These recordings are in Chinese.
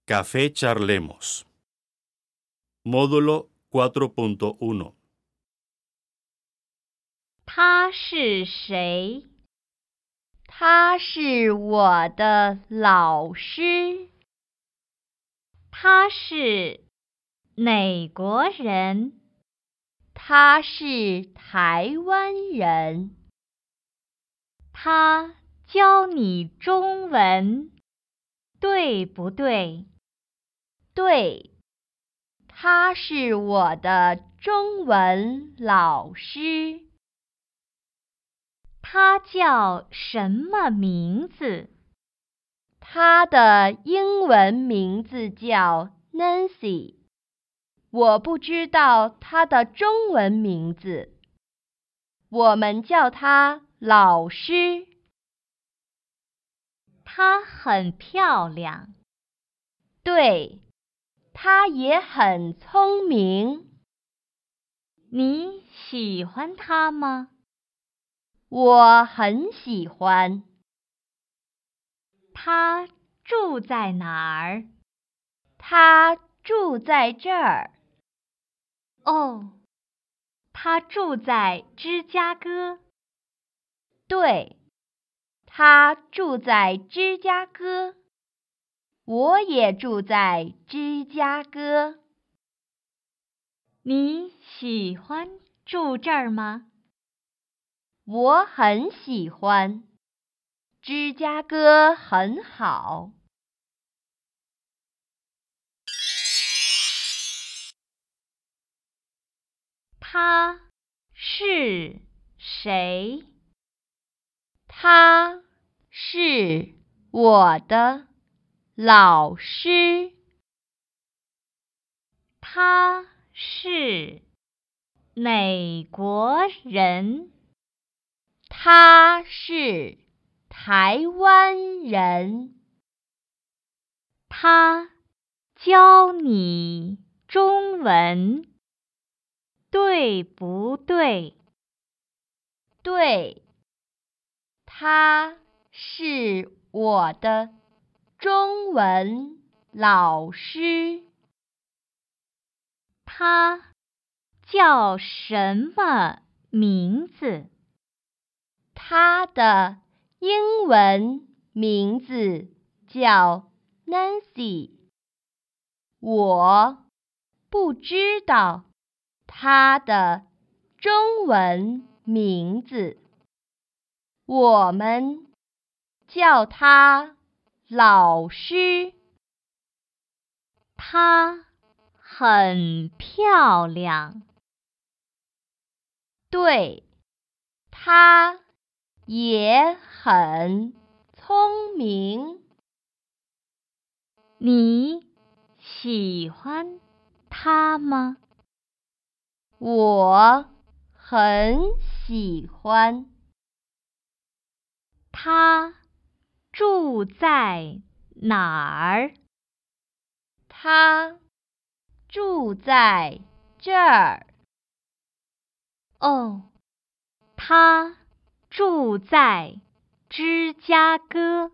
Café Charlemos. Módulo 4.1. 他是谁？ 他是我的老师。 他是哪国人？ 他是台湾人。 他教你中文，对不对？ 对，他是我的中文老师。 他叫什么名字？ 他的英文名字叫 Nancy， 我不知道他的中文名字，我们叫他老师。 她很漂亮。 对，他也很聪明。 你喜欢他吗？ 我很喜欢。 他住在哪儿？ 他住在这儿。 哦，他住在芝加哥。 对，他住在芝加哥。我也住在芝加哥。 你喜欢住这儿吗？ 我很喜欢，芝加哥很好。 他是谁？ 他是我的老师。 他是哪国人？ 他是台湾人。 他教你中文，对不对？ 对，他是我的中文老师。 他叫什么名字？ 他的英文名字叫 Nancy， 我不知道他的中文名字，我们叫他老师。 她很漂亮。 对，他也很聪明。 你喜欢他吗？ 我很喜欢。 他住在哪儿？ 他住在这儿。 哦，他住在芝加哥。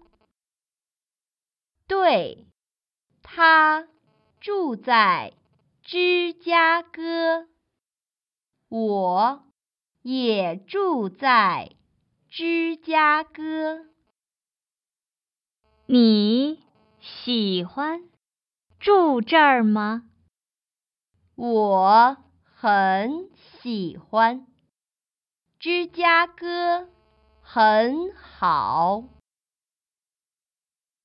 对，他住在芝加哥。我也住在芝加哥。 你喜欢住这儿吗？ 我很喜欢，芝加哥很好。